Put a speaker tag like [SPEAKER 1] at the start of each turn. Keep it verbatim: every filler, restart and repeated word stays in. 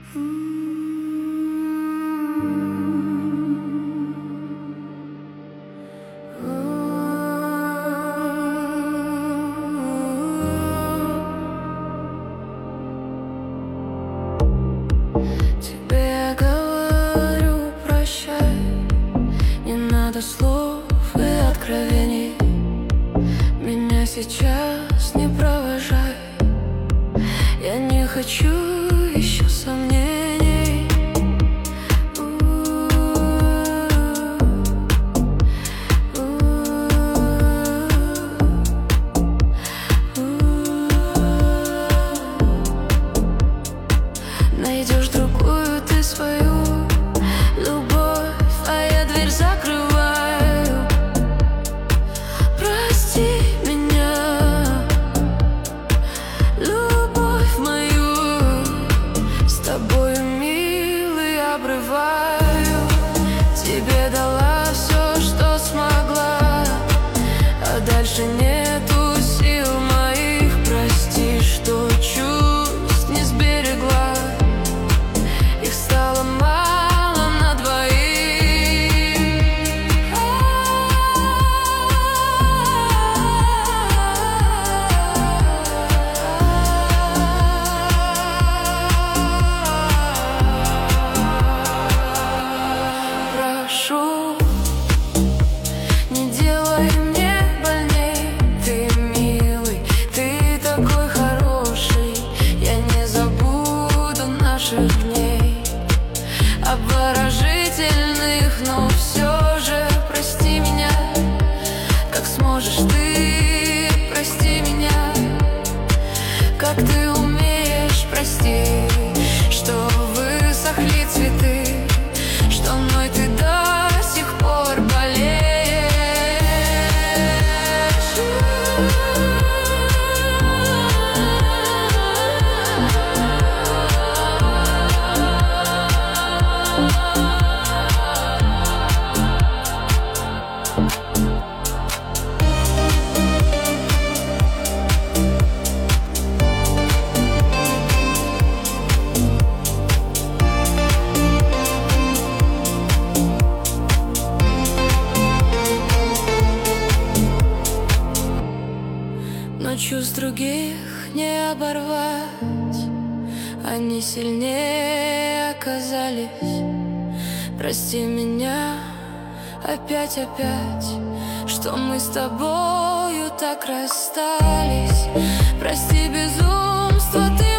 [SPEAKER 1] Тебе я говорю прощай, не надо слов и откровений. Меня сейчас не провожай, я не хочу еще сомнений. Найдешь другую ты свою любовь, а я дверь закрываю. Прости меня, любовь мою, с тобою, милый, обрываю. Тебе дала все, что смогла, а дальше нету сил моих. Прости, что чувств не сберегла, их стало мало на двоих. Прошу, не делай мне больней. Ты милый, ты такой хороший, я не забуду наших дней обворожительных, но все же прости меня, как сможешь ты, прости меня, как ты умеешь. Прости, что высохли цветы, что мной ты до сих пор болеешь. Но чувств других не оборвать, они сильнее оказались. Прости меня опять-опять, что мы с тобою так расстались. Прости безумство, ты